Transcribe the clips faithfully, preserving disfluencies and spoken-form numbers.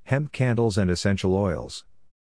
Hemp candles and essential oils.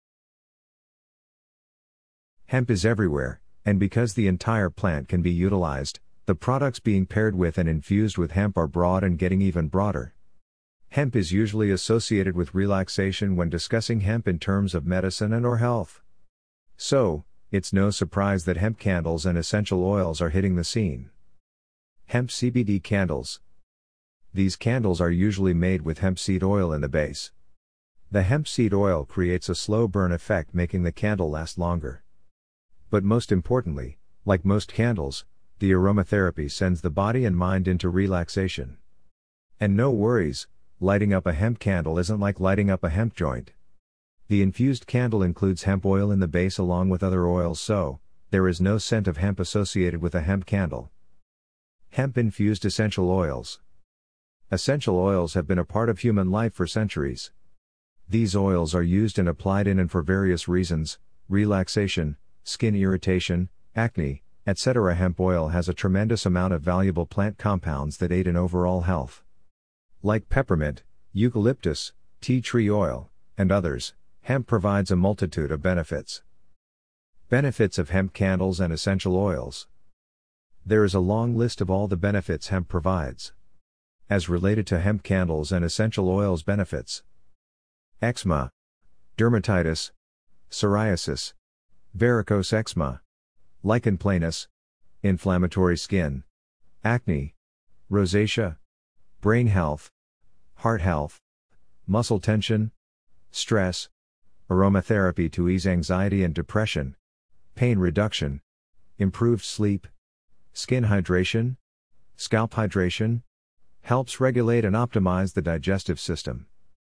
Hemp is everywhere, and because the entire plant can be utilized, the products being paired with and infused with hemp are broad and getting even broader. Hemp is usually associated with relaxation when discussing hemp in terms of medicine and or health. So, it's no surprise that hemp candles and essential oils are hitting the scene. Hemp C B D candles. These candles are usually made with hemp seed oil in the base. The hemp seed oil creates a slow burn effect, making the candle last longer. But most importantly, like most candles, the aromatherapy sends the body and mind into relaxation. And no worries, lighting up a hemp candle isn't like lighting up a hemp joint. The infused candle includes hemp oil in the base along with other oils, so there is no scent of hemp associated with a hemp candle. Hemp-infused essential oils. Essential oils have been a part of human life for centuries. These oils are used and applied in and for various reasons: relaxation, skin irritation, acne, et cetera. Hemp oil has a tremendous amount of valuable plant compounds that aid in overall health. Like peppermint, eucalyptus, tea tree oil, and others, hemp provides a multitude of benefits. Benefits of hemp candles and essential oils. There is a long list of all the benefits hemp provides. As related to hemp candles and essential oils benefits: eczema, dermatitis, psoriasis, varicose eczema, lichen planus, inflammatory skin, acne, rosacea, brain health, heart health, muscle tension, stress, aromatherapy to ease anxiety and depression, pain reduction, improved sleep, skin hydration, scalp hydration, helps regulate and optimize the digestive system.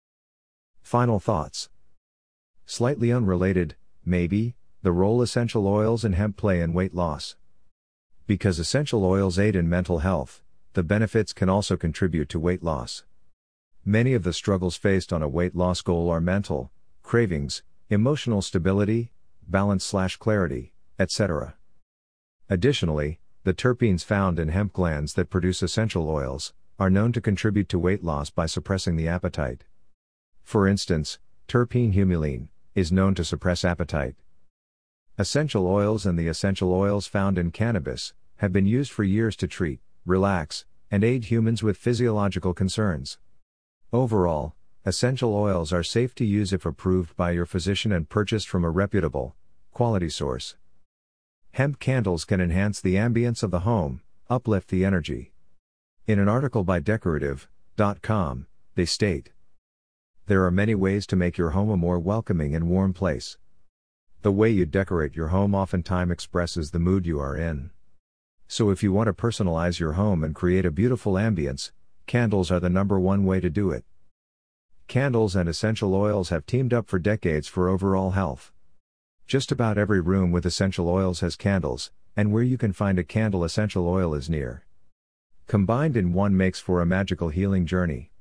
Final thoughts. Slightly unrelated, maybe, the role essential oils and hemp play in weight loss. Because essential oils aid in mental health, the benefits can also contribute to weight loss. Many of the struggles faced on a weight loss goal are mental, cravings, emotional stability, balance/clarity, et cetera. Additionally, the terpenes found in hemp glands that produce essential oils are known to contribute to weight loss by suppressing the appetite. For instance, terpene humulene is known to suppress appetite. Essential oils and the essential oils found in cannabis have been used for years to treat, relax, and aid humans with physiological concerns. Overall, essential oils are safe to use if approved by your physician and purchased from a reputable, quality source. Hemp candles can enhance the ambience of the home, uplift the energy. In an article by decorative dot com, they state, "There are many ways to make your home a more welcoming and warm place. The way you decorate your home oftentimes expresses the mood you are in. So if you want to personalize your home and create a beautiful ambience, candles are the number one way to do it." Candles and essential oils have teamed up for decades for overall health. Just about every room with essential oils has candles, and where you can find a candle essential oil is near. Combined in one makes for a magical healing journey.